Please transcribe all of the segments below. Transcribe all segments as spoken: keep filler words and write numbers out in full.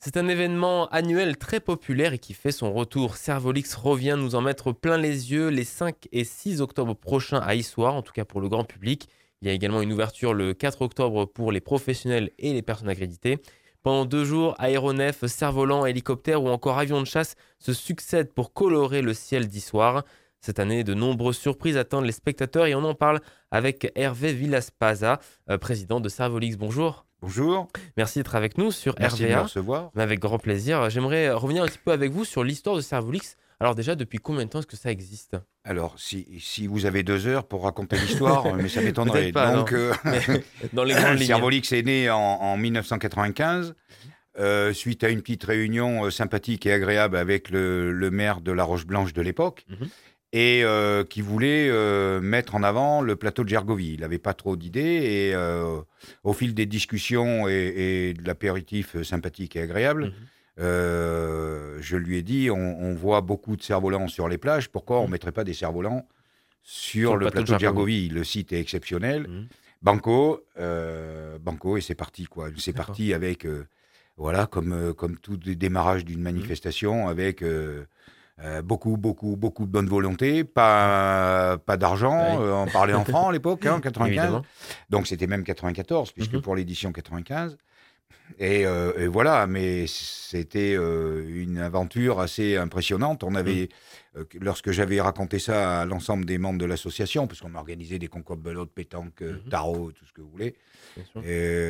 C'est un événement annuel très populaire et qui fait son retour. Servolix revient nous en mettre plein les yeux les cinq et six octobre prochains à Issoire, en tout cas pour le grand public. Il y a également une ouverture le quatre octobre pour les professionnels et les personnes accréditées. Pendant deux jours, aéronefs, cerfs-volants, hélicoptères ou encore avions de chasse se succèdent pour colorer le ciel d'Issoire. Cette année, de nombreuses surprises attendent les spectateurs et on en parle avec Hervé Villaspaza, euh, président de Servolix. Bonjour. Bonjour, Merci d'être avec nous sur merci de me R V A. recevoir. Mais avec grand plaisir. J'aimerais revenir un petit peu avec vous sur l'histoire de Servolix. Alors déjà, depuis combien de temps est-ce que ça existe? Alors, si, si vous avez deux heures pour raconter l'histoire, mais ça m'étonnerait. Peut-être pas, Donc, euh, Mais dans les grandes lignes. Servolix est né en, en dix-neuf cent quatre-vingt-quinze, euh, suite à une petite réunion euh, sympathique et agréable avec le, le maire de La Roche-Blanche de l'époque, Mhm. et euh, qui voulait euh, mettre en avant le plateau de Gergovie. Il n'avait pas trop d'idées, et euh, au fil des discussions et, et de l'apéritif sympathique et agréable, Mhm. Euh, je lui ai dit, on, on voit beaucoup de cerfs-volants sur les plages, pourquoi on ne Mhm. mettrait pas des cerfs-volants sur, le plateau de Gergovie? Le site est exceptionnel. Mhm. Banco, euh, Banco, et c'est parti, quoi. C'est D'accord. parti avec, euh, voilà, comme, euh, comme tout dé- démarrage d'une manifestation, avec euh, euh, beaucoup, beaucoup, beaucoup de bonne volonté, pas, pas d'argent, Oui. euh, on parlait en francs à l'époque, hein, quatre-vingt-quinze. Évidemment. Donc c'était même quatre-vingt-quatorze, puisque Mhm. pour l'édition quatre-vingt-quinze. Et, euh, et voilà, mais c'était euh, une aventure assez impressionnante. On Mhm. avait, euh, lorsque j'avais raconté ça à l'ensemble des membres de l'association, puisqu'on organisait des concours de belote, pétanque, euh, Mhm. tarot, tout ce que vous voulez, Bien sûr.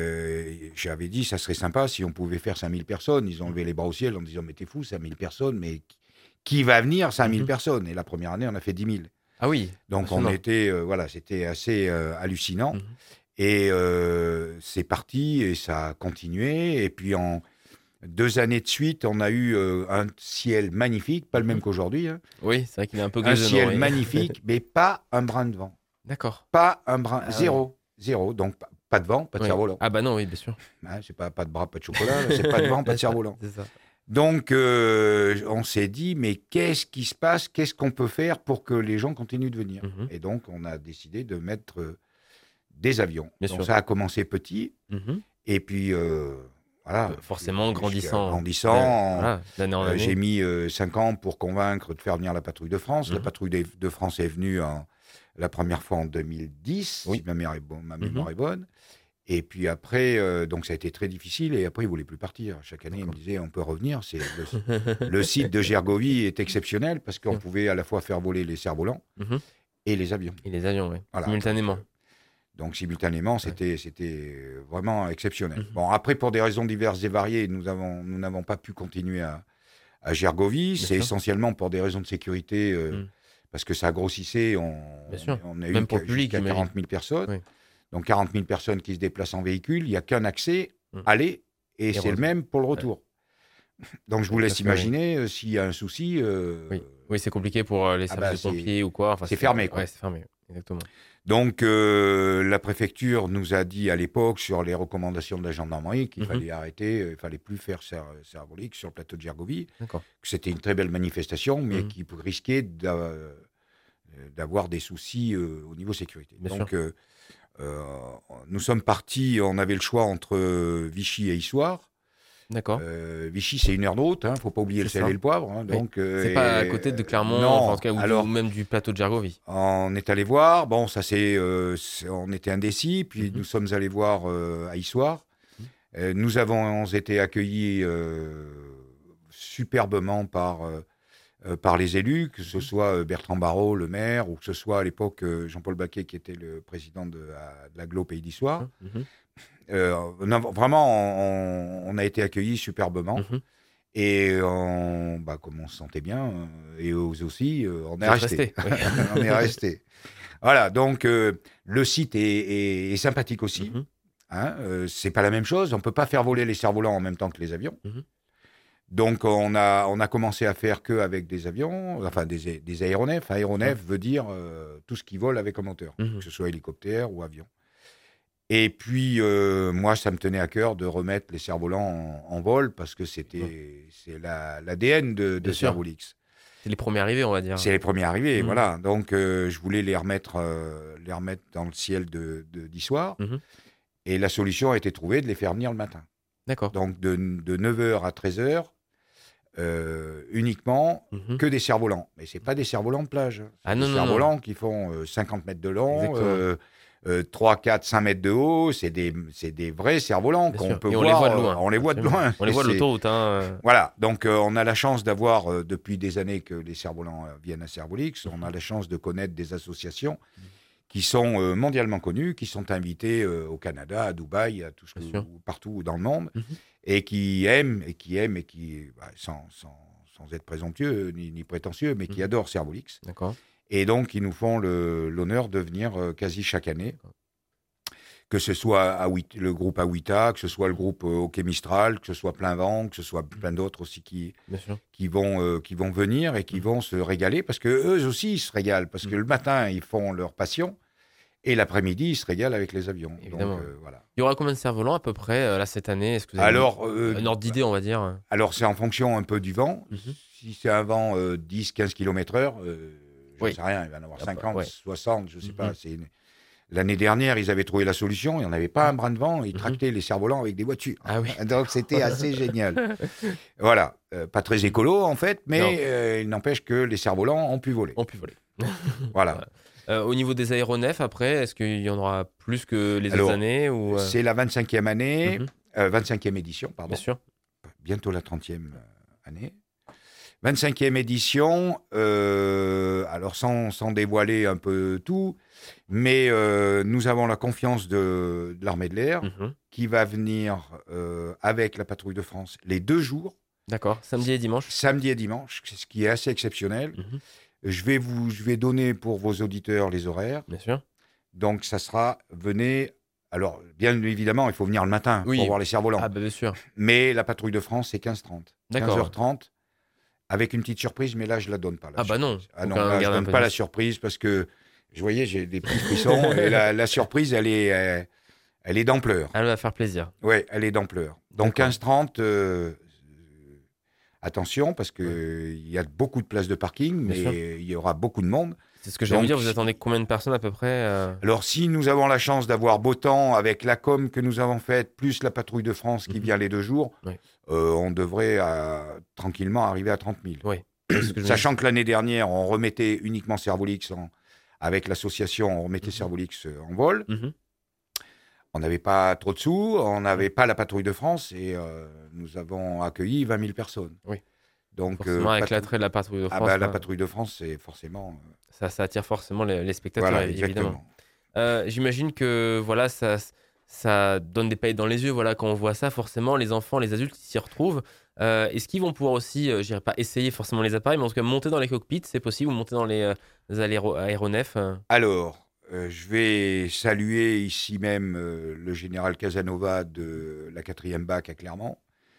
et j'avais dit, ça serait sympa si on pouvait faire cinq mille personnes. Ils ont levé les bras au ciel en disant, mais t'es fou, cinq mille personnes, mais qui, qui va venir cinq mille Mhm. personnes? Et la première année, on a fait dix mille. Ah oui. Donc on Impressionnant. était, euh, voilà, c'était assez euh, hallucinant. Mhm. Et euh, c'est parti et ça a continué. Et puis en deux années de suite, on a eu euh, un ciel magnifique, pas le même Mhm. qu'aujourd'hui, hein. Oui, c'est vrai qu'il est un peu Un grisonnant. ciel Oui. magnifique, mais pas un brin de vent. D'accord. Pas un brin, Ah ouais. zéro, zéro. Donc pas, pas de vent, pas de Oui. cerf-volant. Ah bah non, oui, bien sûr. Hein, c'est pas, pas de bras, pas de chocolat, là, c'est pas de vent, pas de C'est ça, cerf-volant. c'est ça. Donc euh, on s'est dit, mais qu'est-ce qui se passe? Qu'est-ce qu'on peut faire pour que les gens continuent de venir? Mhm. Et donc on a décidé de mettre euh, des avions. Bien Donc sûr. ça a commencé petit. Mhm. Et puis, euh, voilà. Euh, Forcément, Jusqu'à grandissant. grandissant. d'an- Voilà, d'année en Euh, j'ai année. mis euh, cinq ans pour convaincre de faire venir la patrouille de France. La Mhm. patrouille de, de France est venue en- la première fois en deux mille dix, Oui. si ma, mère est bon- ma Mhm. mémoire est bonne. Et puis après, euh, donc ça a été très difficile. Et après, ils ne voulaient plus partir. Chaque année, ils me D'accord. disaient, on peut revenir. C'est le, le site de Gergovie est exceptionnel parce qu'on Bien. pouvait à la fois faire voler les cerfs-volants Mhm. et les avions. Et les avions, oui. Voilà, Simultanément. donc, euh, Donc simultanément, c'était c'était vraiment exceptionnel. Mhm. Bon, après, pour des raisons diverses et variées, nous avons nous n'avons pas pu continuer à, à Gergovie. Bien C'est sûr. essentiellement pour des raisons de sécurité, euh, Mhm. parce que ça grossissait. On, Bien sûr. on a eu Même pour qu'à- le public, jusqu'à j'imagine. quarante mille personnes. Oui. Donc quarante mille personnes qui se déplacent en véhicule. Il n'y a qu'un accès, Mhm. aller, et, c'est retour. le même pour le retour. Donc je vous Tout à laisse fait, imaginer euh, s'il y a un souci. euh, Oui, oui c'est compliqué pour euh, les Ah services bah, de c'est- pompiers ou quoi. Enfin, c'est fermé, quoi. Ouais, c'est fermé, exactement. Donc, euh, la préfecture nous a dit à l'époque, sur les recommandations de la gendarmerie, qu'il Mhm. fallait arrêter, il fallait plus faire Ser- Servolix sur le plateau de Gergovie, D'accord. que c'était une très belle manifestation, mais Mhm. qui risquait d'a- d'avoir des soucis euh, au niveau sécurité. Bien Donc, euh, euh, nous sommes partis, on avait le choix entre euh, Vichy et Issoire. D'accord. Euh, Vichy, c'est une heure de route, il ne faut pas oublier le C'est sel ça. et le poivre. Hein, Oui. donc, euh, C'est pas à et- côté de Clermont, non, enfin, en tout cas, ou, du- alors, ou même du plateau de Gergovie. on est allé voir, bon, ça c'est, euh, c'est- on était indécis, puis Mhm. nous sommes allés voir euh, à Issoire. Mhm. Euh, nous avons été accueillis euh, superbement par, euh, euh, par les élus, que ce Mhm. soit euh, Bertrand Barrault, le maire, ou que ce soit à l'époque euh, Jean-Paul Baquet, qui était le président de, la- de l'Agglo Pays d'Issoire. Mhm. Euh, on a- vraiment, on, on a été accueillis superbement. Mhm. Et on, bah, comme on se sentait bien, euh, et eux aussi, euh, on Vous est êtes resté. restés, oui. On est resté. Voilà, donc euh, le site est, est- est sympathique aussi. Mhm. Hein, euh, c'est pas la même chose. On peut pas faire voler les cerfs-volants en même temps que les avions. Mhm. Donc on a, on a commencé à faire que avec des avions, enfin des, des aéronefs. Aéronef veut dire euh, tout ce qui vole avec un moteur, Mhm. que ce soit hélicoptère ou avion. Et puis, euh, moi, ça me tenait à cœur de remettre les cerfs-volants en, en vol parce que c'était c'est la- l'A D N de, de Bien sûr. Servolix. C'est les premiers arrivés, on va dire. C'est les premiers arrivés, Mhm. voilà. Donc, euh, je voulais les remettre, euh, les remettre dans le ciel de, de- d'Issoire. Mhm. Et la solution a été trouvée de les faire venir le matin. D'accord. Donc de, de neuf heures à treize heures, euh, uniquement Mhm. que des cerfs-volants. Mais c'est pas des cerfs-volants de plage. C'est Ah des non, non, non. cerfs-volants qui font euh, cinquante mètres de long, Exactement. euh, euh, trois, quatre, cinq mètres de haut. C'est des, c'est des vrais cerfs-volants Bien qu'on sûr. peut Et on les voir. voit de euh, loin. on les voit de Absolument. loin. On les Et voit de c'est- l'autoroute. Hein. euh. Voilà. Donc euh, on a la chance d'avoir, euh, depuis des années que les cerfs-volants euh, viennent à Cervolix, on Mhm. a la chance de connaître des associations Mhm. qui sont euh, mondialement connues, qui sont invitées euh, au Canada, à Dubaï, à tout ce que, Bien sûr. partout dans le monde, Mhm. et qui aiment, et qui aiment, et qui, bah, sans, sans, sans être présomptueux ni, ni prétentieux, mais qui Mhm. adorent Cervolix. D'accord. Et donc, ils nous font le- l'honneur de venir euh, quasi chaque année, D'accord. que ce soit à Wit- le groupe Awita, que ce soit le Mhm. groupe euh, Hockey Mistral, que ce soit Plein Vent, que ce soit plein d'autres aussi qui, Bien sûr. qui, vont, euh, qui vont venir et qui Mhm. vont se régaler, parce que eux aussi, ils se régalent, parce que Mhm. le matin, ils font leur passion, et l'après-midi, ils se régalent avec les avions. Donc, Évidemment. euh, voilà. Il y aura combien de cerfs-volants à peu près euh, là cette année? Est-ce que vous avez une- Alors, euh, un ordre d'idée, on va dire? alors c'est en fonction un peu du vent. Mhm. Si c'est un vent euh, dix à quinze kilomètres heure, euh, j'en Oui. sais rien, il va en avoir Ah bah, cinquante, ouais. soixante, je ne sais Mhm. pas. C'est une- L'année dernière, ils avaient trouvé la solution, il n'y en avait pas un brin de vent, ils Mhm. tractaient les cerfs-volants avec des voitures. Ah oui. Donc c'était assez génial. Voilà, Euh, pas très écolo en fait, Non. mais euh, il n'empêche que les cerfs-volants ont pu voler. On peut voler. Voilà. Voilà. Euh, au niveau des aéronefs, après, est-ce qu'il y en aura plus que les autres Alors, années ou euh, c'est la vingt-cinquième année, mhm. euh, vingt-cinquième édition, Bien pardon. sûr. Bientôt la trentième année. vingt-cinquième édition, euh, alors sans, sans dévoiler un peu tout, mais euh, nous avons la confiance de, de l'armée de l'air Mhm. qui va venir euh, avec la patrouille de France les deux jours, D'accord. Samedi et dimanche. samedi et dimanche, ce qui est assez exceptionnel. Mhm. Je vais vous, je vais donner pour vos auditeurs les horaires. Bien sûr. Donc ça sera, venez, alors bien évidemment, il faut venir le matin Oui. pour voir les cerfs-volants, Ah bah, bien sûr. mais la patrouille de France, c'est quinze heures trente. D'accord. quinze heures trente. Avec une petite surprise, mais là, je la donne pas. La Ah bah non. surprise. Ah Faut non, quand même là, je garder un donne peu pas de la mystère. surprise parce que, vous voyez, j'ai des petits frissons et la, la surprise, elle est, euh, elle est d'ampleur. Elle va faire plaisir. Ouais, elle est d'ampleur. Donc D'accord. quinze heures trente, euh, attention parce que Ouais. il y a beaucoup de places de parking, Bien sûr. mais il y aura beaucoup de monde. C'est ce que j'allais vous Donc, dire. Vous attendez combien de personnes à peu près euh alors, si nous avons la chance d'avoir beau temps avec la com que nous avons faite, plus la patrouille de France qui Mhm. vient les deux jours, Oui. euh, on devrait euh, tranquillement arriver à trente mille. Oui. Oui, c'est ce que je me Sachant que l'année dernière, on remettait uniquement Cervolix en- avec l'association, on remettait Mhm. Cervolix euh, en vol. dis. Mhm. On n'avait pas trop de sous, on n'avait pas la patrouille de France et euh, nous avons accueilli vingt mille personnes. Oui. Donc, Forcément, euh, avec patrou- l'attrait de la patrouille de ah France, bah, la là, patrouille de France, c'est forcément. euh, ça, ça attire forcément les, les spectateurs, voilà, évidemment. exactement. Euh, J'imagine que voilà, ça, ça donne des paillettes dans les yeux. Voilà, quand on voit ça, forcément, les enfants, les adultes ils s'y retrouvent. Euh, Est-ce qu'ils vont pouvoir aussi, euh, je dirais pas essayer forcément les appareils, mais en tout cas monter dans les cockpits, c'est possible, ou monter dans les, euh, les aéro- aéronefs euh Alors, euh, je vais saluer ici même euh, le général Casanova de la quatrième B A C à Clermont,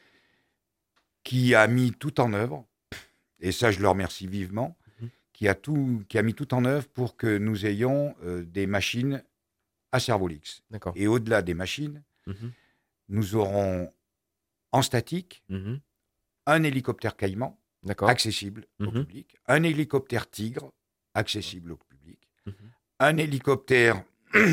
qui a mis tout en œuvre, et ça je le remercie vivement, Mhm. qui a, tout, qui a mis tout en œuvre pour que nous ayons euh, des machines à Cervolix. D'accord. Et au-delà des machines, Mhm. nous aurons en statique Mhm. un hélicoptère Caïman, D'accord. accessible au Mhm. public, un hélicoptère Tigre, accessible au public, Mhm. un hélicoptère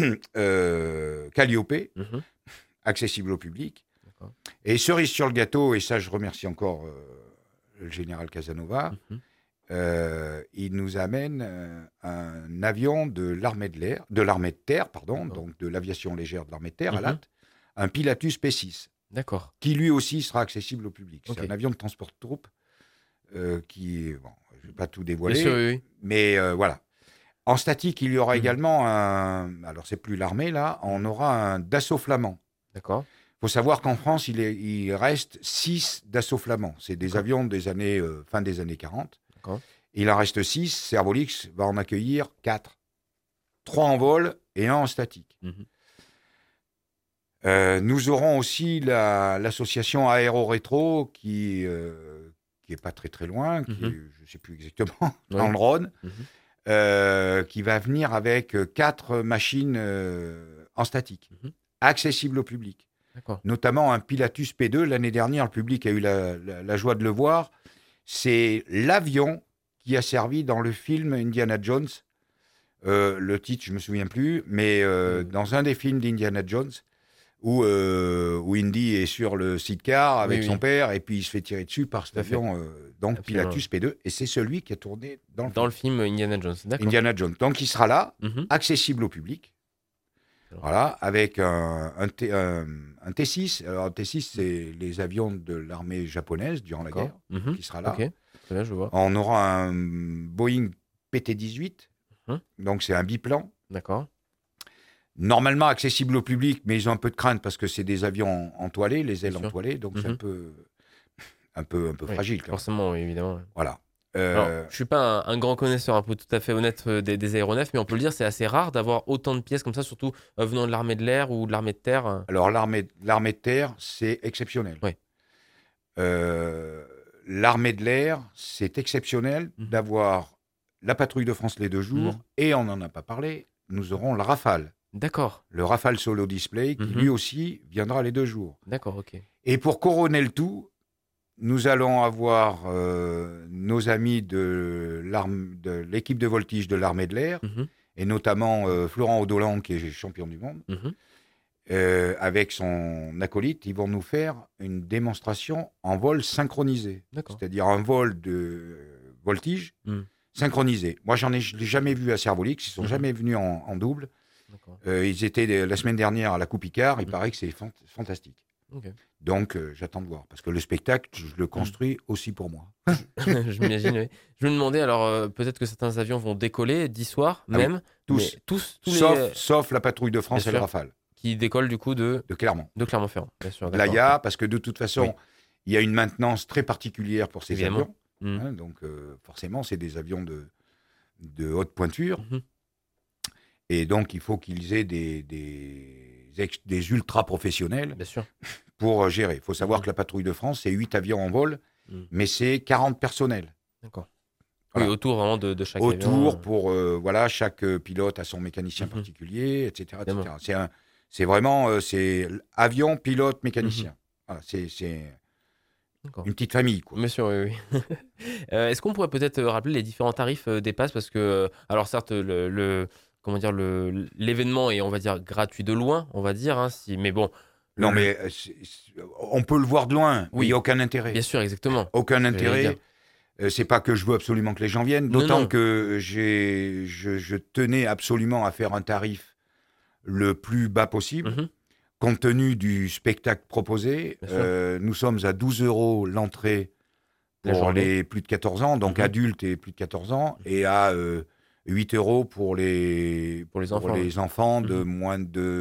euh, Calliope, Mhm. accessible au public. D'accord. Et cerise sur le gâteau, et ça je remercie encore euh, le général Casanova, Mhm. euh, il nous amène euh, un avion de l'armée de l'air, de l'armée de terre, pardon, D'accord. donc de l'aviation légère de l'armée de terre à Mhm. Latte, un Pilatus P six, D'accord. qui lui aussi sera accessible au public. Ok. C'est un avion de transport de troupes euh, qui, bon, je ne vais pas tout Bien dévoiler, sûr, oui, oui. mais euh, voilà. En statique, il y aura Mhm. également un, alors c'est plus l'armée là, on aura un Dassault Flamand. D'accord. Il faut savoir qu'en France, il, est, il reste six Dassault Flamands. C'est des D'accord. avions des années, euh, fin des années quarante. D'accord. Il en reste six. Cervolix va en accueillir quatre. trois en vol et un en statique. Mhm. Euh, nous aurons aussi la- l'association Aéro Rétro qui euh, qui est pas très très loin, qui Mhm. est, je ne sais plus exactement, dans Oui. le Rhône, Mhm. euh, qui va venir avec euh, quatre machines euh, en statique, Mhm. accessibles au public. D'accord. Notamment un Pilatus P deux. L'année dernière, le public a eu la, la- la joie de le voir. C'est l'avion qui a servi dans le film Indiana Jones. Euh, le titre, je ne me souviens plus, mais euh, Euh. dans un des films d'Indiana Jones, où, euh, où Indy est sur le sidecar avec Oui, son oui. père, et puis il se fait tirer dessus par cet Tout à fait. avion, euh, donc Absolument. Pilatus P deux, et c'est celui qui est tourné dans le Dans le film. film Indiana Jones, d'accord. Indiana Jones. Donc il sera là, Mhm. accessible au public, Alors. voilà, avec un, un, T, un, un T six. Alors un T six, c'est les avions de l'armée japonaise durant la guerre, Mhm. qui sera là. Ok, très bien, je vois. On aura un Boeing P T dix-huit, Mhm. donc c'est un biplan. D'accord. Normalement accessible au public, mais ils ont un peu de crainte parce que c'est des avions entoilés, les ailes Bien sûr. entoilées, donc c'est un Mhm. peu, un peu, un peu Oui, fragile. Quand même. forcément, oui, évidemment. ouais. Voilà. Alors, Euh, je suis pas un, un grand connaisseur, un peu tout à fait honnête euh, des, des aéronefs, mais on peut le dire, c'est assez rare d'avoir autant de pièces comme ça, surtout euh, venant de l'armée de l'air ou de l'armée de terre. euh. alors l'armée, l'armée de terre, c'est exceptionnel. Ouais. Euh, l'armée de l'air, c'est exceptionnel Mhm. d'avoir la patrouille de France les deux jours, Mhm. et on n'en a pas parlé, nous aurons le Rafale. D'accord, Le Rafale Solo Display, qui Mhm. lui aussi viendra les deux jours. d'accord, ok. Et pour couronner le tout, nous allons avoir euh, nos amis de, l'arme, de l'équipe de voltige de l'armée de l'air, Mhm. et notamment euh, Florent Audolan, qui est champion du monde, Mhm. euh, avec son acolyte. Ils vont nous faire une démonstration en vol synchronisé, D'accord. c'est-à-dire un vol de voltige Mhm. synchronisé. Moi, j'en ai, je l'ai jamais vu à Servolix, ils sont Mhm. jamais venus en, en double. D'accord. Euh, ils étaient des- la semaine dernière à la Coupe Icare, il Mhm. paraît que c'est fant- fantastique. Ok. Donc, euh, j'attends de voir. Parce que le spectacle, je le construis aussi pour moi. Je m'imagine, oui. Je me demandais, alors euh, peut-être que certains avions vont décoller dix soirs Ah oui, même, tous. mais tous, tous Sauf, les sauf la patrouille de France Bien et le sûr. Rafale, qui décollent du coup de, de Clermont. de Clermont-Ferrand, bien sûr. De D'accord, l'A I A, ok. parce que de toute façon, Oui. il y a une maintenance très particulière pour ces Évidemment. avions. Mhm. hein, donc, euh, forcément, c'est des avions de, de haute pointure. Mhm. Et donc, il faut qu'ils aient des, des, ex- des ultra professionnels Bien sûr. pour euh, gérer. Il faut savoir Mhm. que la patrouille de France, c'est huit avions en vol, Mhm. mais c'est quarante personnels. D'accord. Voilà. Oui, autour vraiment de, de chaque Autour, avion. pour, euh, voilà, chaque euh, pilote a son mécanicien Mhm. particulier, et cetera et Évidemment. cetera. C'est, un, c'est vraiment, euh, c'est avion, pilote, Mhm. mécanicien. Voilà, c'est, c'est D'accord. une petite famille, quoi. Bien sûr, oui, oui. Euh, est-ce qu'on pourrait peut-être euh, rappeler les différents tarifs euh, des passes? Parce que, euh, alors certes, le, le- comment dire, le, l'événement est, on va dire, gratuit de loin, on va dire, hein, si, mais bon. le- Non, le- mais euh, c'est- c'est- on peut le voir de loin, mais Oui. il n'y a aucun intérêt. Bien sûr, exactement. Aucun C'est ce que j'allais intérêt. dire. Euh, c'est pas que je veux absolument que les gens viennent, Non, d'autant non. que j'ai, je, je tenais absolument à faire un tarif le plus bas possible, Mhm. compte tenu du spectacle proposé. Bien sûr. Euh, nous sommes à douze euros l'entrée La pour journée. les plus de quatorze ans, donc Mhm. adultes et plus de quatorze ans, et à euh, huit euros pour les, Pour les enfants, les enfants de Mhm. moins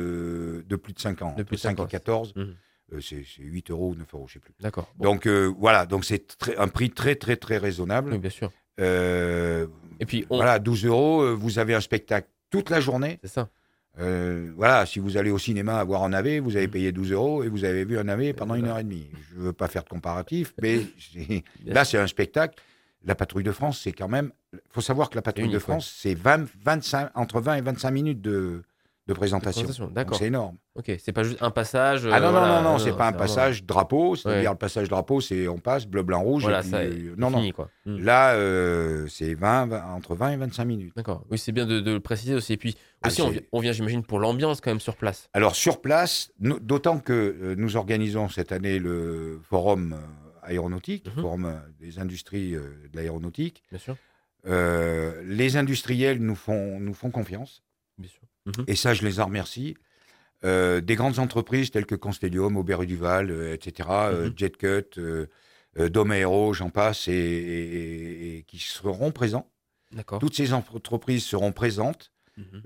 de, de plus de cinq ans. De plus de cinq cinq ans, et quatorze, Mhm. euh, c'est, c'est huit euros ou neuf euros, je ne sais plus. D'accord. Bon. Donc euh, voilà, donc c'est très- un prix très très très raisonnable. Oui, bien sûr. Euh, Et puis, on... Voilà, douze euros, euh, vous avez un spectacle toute la journée. c'est ça. Euh, voilà, si vous allez au cinéma voir un navet, vous avez Mhm. payé douze euros et vous avez vu un navet pendant voilà. une heure et demie. Je ne veux pas faire de comparatif, mais c'est- Bien là, sûr. c'est un spectacle. La patrouille de France, c'est quand même. Il faut savoir que la patrouille unique, de France, c'est vingt, vingt-cinq, entre vingt et vingt-cinq minutes de, de présentation. Présentation, Donc, d'accord. c'est énorme. Ok, c'est pas juste un passage. Ah euh, non, voilà. non, non, non, c'est pas un c'est vraiment- passage drapeau, c'est-à-dire Ouais. le passage drapeau, c'est on passe bleu, blanc, rouge. Voilà, et puis, ça, euh, c'est non, non. fini, quoi. Mhm. Là, euh, c'est vingt, vingt, entre vingt et vingt-cinq minutes. D'accord. Oui, c'est bien de, de le préciser aussi. Et puis Ah, aussi, on, c'est- vient, on vient, j'imagine, pour l'ambiance quand même sur place. Alors sur place, nous- d'autant que euh, nous organisons cette année le forum euh, aéronautique, Mhm. forum euh, des industries euh, de l'aéronautique. Bien sûr. Euh, les industriels nous font, nous font confiance, Bien sûr. Mhm. et ça je les en remercie. Euh, des grandes entreprises telles que Constellium, Aubert et Duval, euh, et cetera, euh, Mhm. JetCut, euh, euh, Dome Aero, j'en passe, et, et- et qui seront présents. D'accord. Toutes ces entreprises seront présentes Mhm.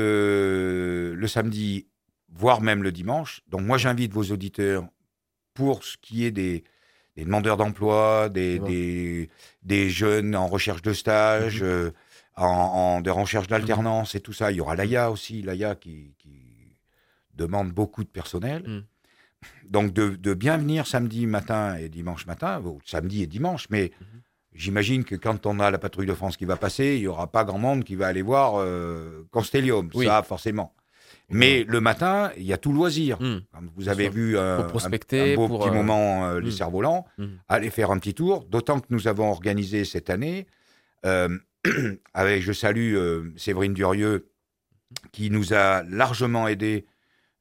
le, le samedi, voire même le dimanche. Donc moi, j'invite vos auditeurs, pour ce qui est des, des demandeurs d'emploi, des, C'est bon. des, des jeunes en recherche de stage, Mhm. euh, en, en de recherche d'alternance et tout ça. Il y aura l'A I A aussi, l'A I A qui, qui demande beaucoup de personnel. Mhm. Donc de, de bien venir samedi matin et dimanche matin, ou samedi et dimanche, mais Mhm. j'imagine que quand on a la patrouille de France qui va passer, il n'y aura pas grand monde qui va aller voir euh, Constellium, Oui. ça forcément. Mais le matin, il y a tout loisir. Mhm. Quand vous avez sûr. vu un, Pour un- prospecter, un beau pour, petit euh, moment, euh, les mhm. cerfs-volants, Mhm. allez faire un petit tour. D'autant que nous avons organisé cette année, euh, avec, je salue euh, Séverine Durieux, qui nous a largement aidé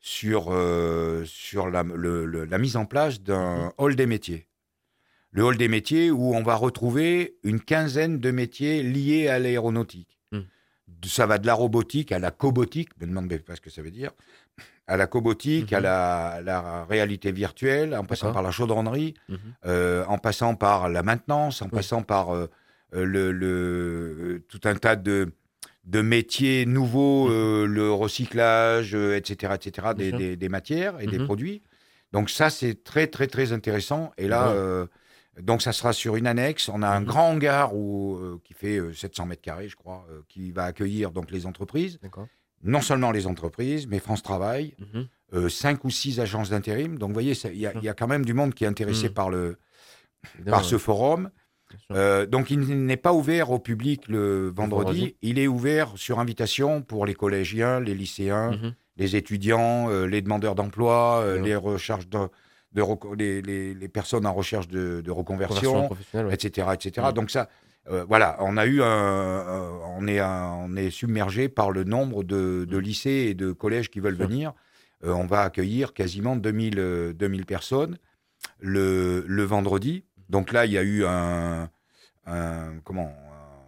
sur, euh, sur la, le- le- la mise en place d'un Mhm. hall des métiers. Le hall des métiers où on va retrouver une quinzaine de métiers liés à l'aéronautique. Mhm. Ça va de la robotique à la cobotique, ne me demandez pas ce que ça veut dire, à la cobotique, à Mhm. la, à la réalité virtuelle, en passant D'accord. par la chaudronnerie, Mhm. euh, en passant par la maintenance, en Oui. passant par euh, euh, le, le- tout un tas de, de métiers nouveaux, Mhm. euh, le recyclage, euh, et cetera, et cetera, Bien des, sûr. des- des matières et des Mhm. produits. Donc ça, c'est très, très, très intéressant. Et là, Évidemment. euh, donc ça sera sur une annexe. On a un Mhm. grand hangar où, euh, qui fait euh, sept cents mètres carrés, je crois, euh, qui va accueillir donc les entreprises. D'accord. Non seulement les entreprises, mais France Travail, Mhm. euh, cinq ou six agences d'intérim. Donc, vous voyez, ça- il y, a- il y a quand même du monde qui est intéressé Mhm. par, le, Évidemment, par ce ouais. forum. Bien sûr. Euh, donc, il n'est pas ouvert au public le vendredi. vendredi. Il est ouvert sur invitation pour les collégiens, les lycéens, Mhm. les étudiants, euh, les demandeurs d'emploi, euh, Bien. les, recherches de, de reco- les, les- les personnes en recherche de, de Conversion reconversion, professionnelle, ouais. et cetera, et cetera. Mhm. Donc, ça, euh, voilà, on a eu un, un- on est, un- on est submergé par le nombre de, de Mhm. lycées et de collèges qui veulent Bien sûr. venir. Euh, on va accueillir quasiment deux mille, euh, deux mille personnes le, le vendredi. Donc là, il y a eu un, un- comment un-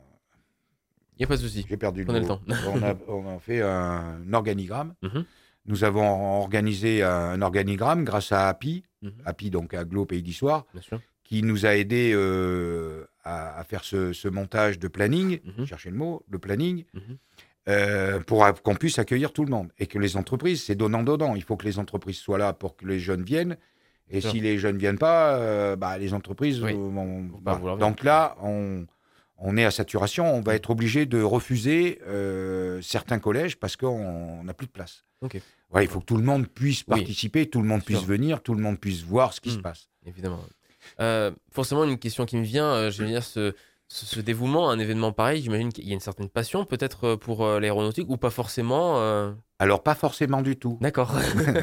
Il n'y a pas de souci. j'ai perdu le Prenez le mot. temps. On a, on a fait un organigramme. Mhm. Nous avons organisé un organigramme grâce à Happy, Mhm. Happy donc à Glo Pays d'Histoire, Bien sûr. qui nous a aidé euh, à, à faire ce, ce montage de planning, Mhm. cherchez le mot, le planning, Mhm. euh, pour a- qu'on puisse accueillir tout le monde. Et que les entreprises, c'est donnant-donnant. Il faut que les entreprises soient là pour que les jeunes viennent. Et Sûr. si les jeunes ne viennent pas, euh, bah, les entreprises Oui. vont... Faut pas voilà. vouloir venir. Donc là, on, on est à saturation. On va Mhm. être obligé de refuser euh, certains collèges parce qu'on n'a plus de place. Ok. Ouais, il faut que tout le monde puisse Oui. participer, tout le monde puisse Sûr. venir, tout le monde puisse voir ce qui se Mhm. passe. Évidemment. Euh, forcément, une question qui me vient, euh, je veux dire, ce, ce, ce dévouement à un événement pareil, j'imagine qu'il y a une certaine passion peut-être euh, pour euh, l'aéronautique ou pas forcément. euh, Alors, pas forcément du tout. D'accord.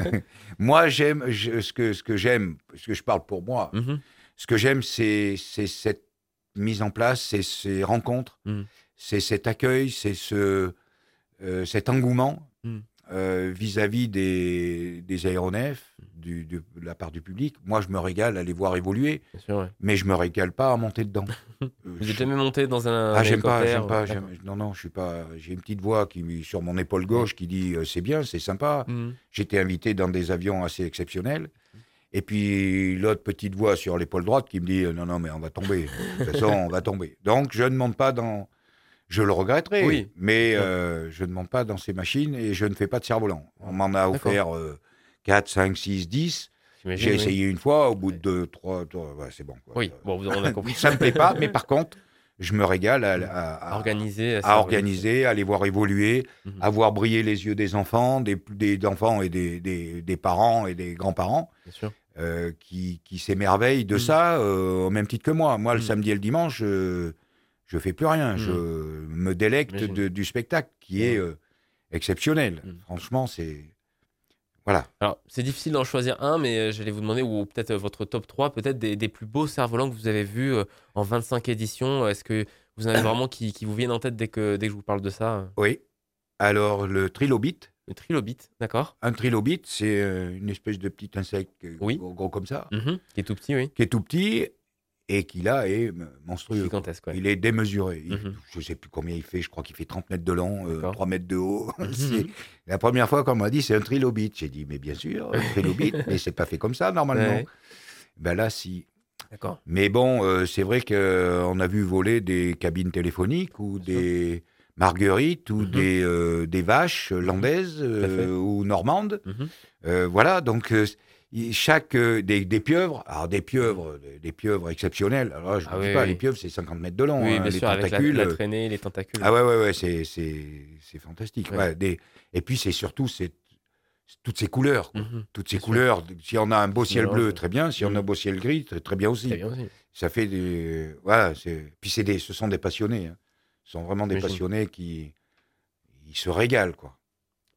Moi, j'aime, je- ce que, ce que j'aime, ce que je parle pour moi, Mhm. ce que j'aime, c'est, c'est cette mise en place, c'est ces rencontres, Mhm. c'est cet accueil, c'est ce, euh, cet engouement Mhm. euh, vis-à-vis des, des aéronefs, du, de la part du public. Moi, je me régale à les voir évoluer, Bien sûr, ouais. mais je me régale pas à monter dedans. Euh, Vous je- n'êtes jamais monté dans un Ah, j'aime pas, hélicoptère j'aime pas, ou- j'aime- D'accord. non, non, je suis pas, j'ai une petite voix qui, sur mon épaule gauche qui dit euh, c'est bien, c'est sympa. Mhm. J'étais invité dans des avions assez exceptionnels. Et puis l'autre petite voix sur l'épaule droite qui me dit euh, non, non, mais on va tomber. De toute façon, on va tomber. Donc je ne monte pas dans. Je le regretterai, Oui, mais bien sûr. euh, je ne monte pas dans ces machines et je ne fais pas de cerf-volant. On m'en a D'accord. offert euh, quatre, cinq, six, dix. J'imagine, J'ai oui. essayé une fois, au bout Ouais. de deux, trois, trois, ouais, c'est bon. Quoi. Oui, bon, vous- on a compris. Ça me plaît pas, mais par contre, je me régale à, à- à- Organiser, à organiser, à les voir évoluer, Mhm. à voir briller les yeux des enfants, des, des enfants et des, des- des parents et des grands-parents Bien sûr. euh, qui, qui s'émerveillent de Mhm. ça, euh, au même titre que moi. Moi, le Mhm. samedi et le dimanche, je je fais plus rien. Mhm. Je me délecte J'imagine. de- du spectacle qui Ouais. est euh, exceptionnel. Mhm. Franchement, c'est... Voilà. Alors, c'est difficile d'en choisir un, mais euh, j'allais vous demander, ou peut-être euh, votre top trois, peut-être des, des plus beaux cerfs-volants que vous avez vus euh, en vingt-cinq éditions. Est-ce que vous en avez vraiment qui, qui vous viennent en tête dès que, dès que je vous parle de ça euh Oui. Alors, le trilobite. Le trilobite, d'accord. Un trilobite, c'est euh, une espèce de petit insecte euh, Oui. gros, gros comme ça, Mhm. Qui est tout petit, oui. qui est tout petit et qui, là, est euh, monstrueux. quoi. Gigantesque, ouais. Il est démesuré. Il- Mhm. Je ne sais plus combien il fait. Je crois qu'il fait trente mètres de long, euh, D'accord. trois mètres de haut. Mhm. C'est- La première fois qu'on m'a dit, c'est un trilobite. J'ai dit, mais bien sûr, un trilobite, mais c'est pas fait comme ça, normalement. Ouais. Ben là, si. D'accord. Mais bon, euh, c'est vrai qu'on a vu voler des cabines téléphoniques ou Bien sûr. des marguerites ou Mhm. des, euh, des vaches landaises Tout à fait. euh, ou normandes. Mhm. Euh, voilà, donc euh, il- chaque euh, des, des pieuvres, alors des pieuvres, des, des pieuvres exceptionnelles. Alors là, je ne Ah dis oui, pas, oui. les pieuvres c'est cinquante mètres de long, Oui, hein, bien les sûr, avec la, tentacules. la euh, traînée, les tentacules. Ah ouais, ouais, ouais, c'est c'est c'est fantastique. Ouais. Ouais, des, et puis c'est surtout c'est toutes ces couleurs, quoi. Mhm. toutes ces Bien sûr. couleurs. Si on a un beau ciel mélange, bleu, ouais. très bien. Si on a un Mhm. beau ciel gris, très, très bien aussi. Très bien aussi. Ça fait des, voilà, c'est. Puis c'est des, ce sont des passionnés. hein. Ce sont vraiment des J'imagine. passionnés qui, ils se régalent, quoi.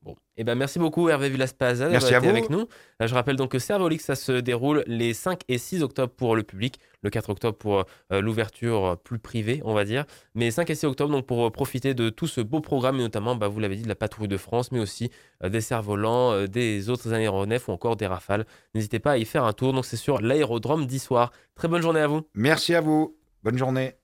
Bon, et ben merci beaucoup Hervé Villas-Pazza d'avoir Merci à été avec vous. nous. Euh, Je rappelle donc que Servolix, ça se déroule les cinq et six octobre pour le public, le quatre octobre pour euh, l'ouverture euh, plus privée, on va dire, mais cinq et six octobre donc pour euh, profiter de tout ce beau programme, et notamment, bah, vous l'avez dit, de la patrouille de France, mais aussi euh, des cerfs-volants, euh, des autres aéronefs ou encore des rafales. N'hésitez pas à y faire un tour, donc c'est sur l'aérodrome d'Issoire. Très bonne journée à vous. Merci à vous. Bonne journée.